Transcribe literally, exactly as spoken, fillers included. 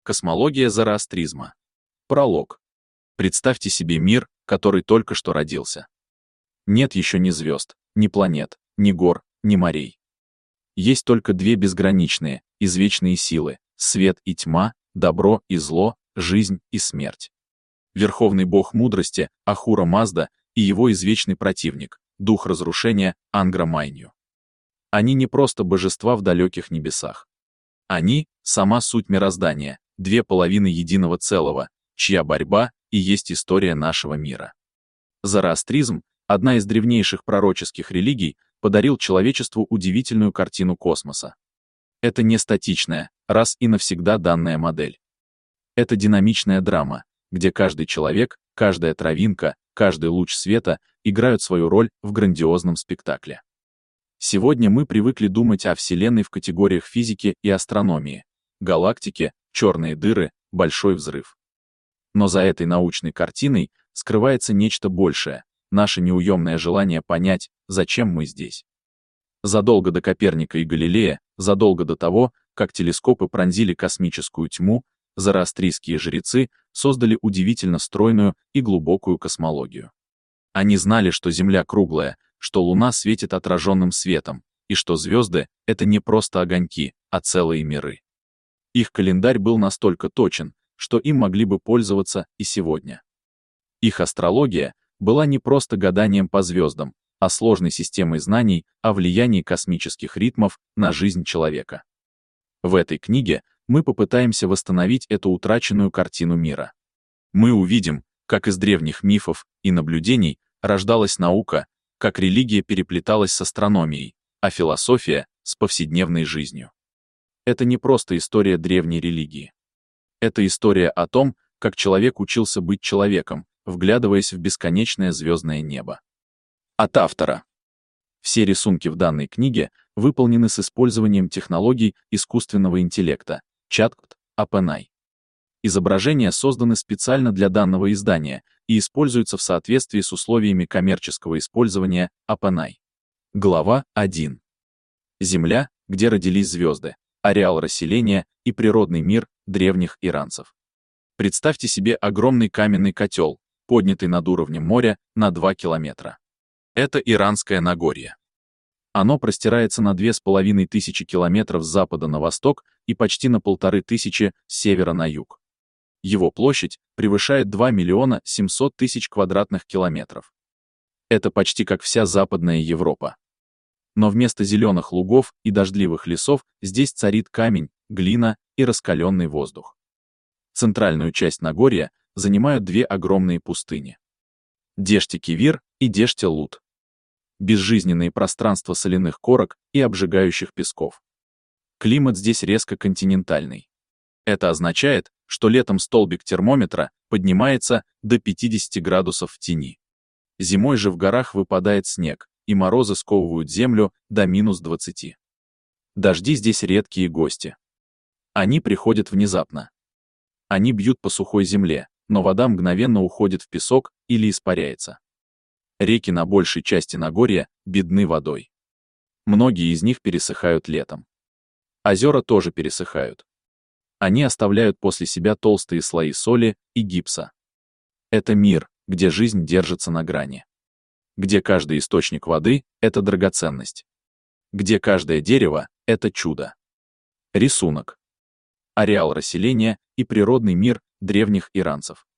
Космология зороастризма. Пролог. Представьте себе мир, который только что родился. Нет еще ни звезд, ни планет, ни гор, ни морей. Есть только две безграничные, извечные силы — свет и тьма, добро и зло, жизнь и смерть. Верховный бог мудрости — Ахура Мазда и его извечный противник, дух разрушения — Ангра Майнью. Они не просто божества в далеких небесах. Они — сама суть мироздания, две половины единого целого, чья борьба и есть история нашего мира. Зороастризм, одна из древнейших пророческих религий, подарил человечеству удивительную картину космоса. Это не статичная, раз и навсегда данная модель. Это динамичная драма, где каждый человек, каждая травинка, каждый луч света играют свою роль в грандиозном спектакле. Сегодня мы привыкли думать о Вселенной в категориях физики и астрономии, галактики, черные дыры, большой взрыв. Но за этой научной картиной скрывается нечто большее, наше неуемное желание понять, зачем мы здесь. Задолго до Коперника и Галилея, задолго до того, как телескопы пронзили космическую тьму, зороастрийские жрецы создали удивительно стройную и глубокую космологию. Они знали, что Земля круглая, что Луна светит отраженным светом, и что звезды — это не просто огоньки, а целые миры. Их календарь был настолько точен, что им могли бы пользоваться и сегодня. Их астрология была не просто гаданием по звездам, а сложной системой знаний о влиянии космических ритмов на жизнь человека. В этой книге мы попытаемся восстановить эту утраченную картину мира. Мы увидим, как из древних мифов и наблюдений рождалась наука, как религия переплеталась с астрономией, а философия — с повседневной жизнью. Это не просто история древней религии. Это история о том, как человек учился быть человеком, вглядываясь в бесконечное звездное небо. От автора. Все рисунки в данной книге выполнены с использованием технологий искусственного интеллекта ChatGPT. Изображения созданы специально для данного издания и используются в соответствии с условиями коммерческого использования OpenAI. Глава один. Земля, где родились звезды, ареал расселения и природный мир древних иранцев. Представьте себе огромный каменный котел, поднятый над уровнем моря на два километра. Это Иранское Нагорье. Оно простирается на две с половиной тысячи километров с запада на восток и почти на полторы тысячи с севера на юг. Его площадь превышает два миллиона семьсот тысяч квадратных километров. Это почти как вся Западная Европа. Но вместо зеленых лугов и дождливых лесов здесь царит камень, глина и раскаленный воздух. Центральную часть Нагорья занимают две огромные пустыни. Дешти-Кивир и Дешти-Лут. Безжизненные пространства соляных корок и обжигающих песков. Климат здесь резко континентальный. Это означает, что летом столбик термометра поднимается до пятидесяти градусов в тени. Зимой же в горах выпадает снег, и морозы сковывают землю до минус двадцати. Дожди здесь редкие гости. Они приходят внезапно. Они бьют по сухой земле, но вода мгновенно уходит в песок или испаряется. Реки на большей части Нагорья бедны водой. Многие из них пересыхают летом. Озера тоже пересыхают. Они оставляют после себя толстые слои соли и гипса. Это мир, где жизнь держится на грани. Где каждый источник воды — это драгоценность. Где каждое дерево — это чудо. Рисунок. Ареал расселения и природный мир древних иранцев.